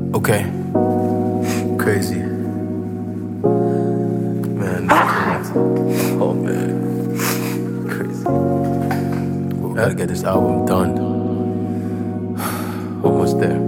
Okay. Crazy. Man, that's crazy. Oh, man. Crazy. We gotta get this album done. Almost there.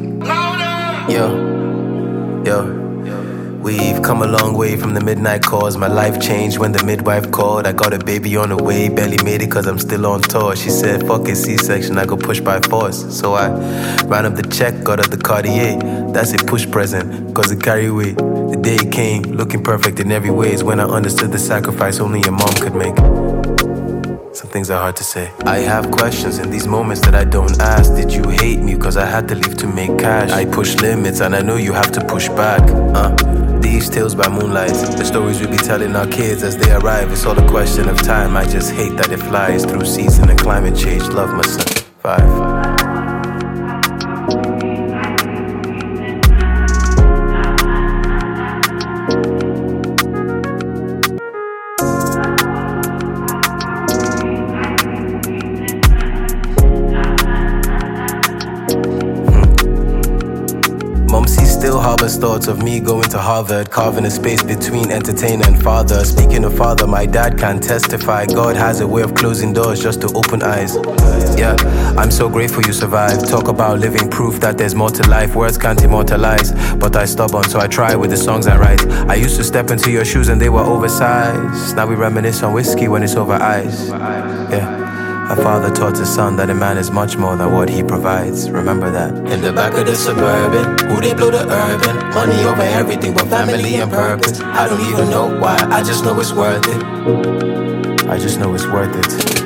Yo. We've come a long way from the midnight calls. My life changed when the midwife called. I got a baby on the way, barely made it cause I'm still on tour. She said, fuck it, C-section, I go push by force. So I ran up the check, got up the Cartier. That's a push present, cause it carry weight. The day it came, looking perfect in every way, is when I understood the sacrifice only a mom could make. Some things are hard to say. I have questions in these moments that I don't ask. Did you hate me cause I had to leave to make cash? I push limits and I know you have to push back. These tales by moonlight, the stories we be telling our kids as they arrive. It's all a question of time. I just hate that it flies through season and climate change. Love must survive. Still harbors thoughts of me going to Harvard, carving a space between entertainer and father. Speaking of father, my dad can testify. God has a way of closing doors just to open eyes. Yeah, I'm so grateful you survived. Talk about living proof that there's more to life. Words can't immortalize, but I stubborn, so I try with the songs I write. I used to step into your shoes and they were oversized. Now we reminisce on whiskey when it's over ice. Yeah. A father taught his son that a man is much more than what he provides. Remember that. In the back of the Suburban, who they blow the urban. Money over everything but family and purpose. I don't even know why, I just know it's worth it. I just know it's worth it.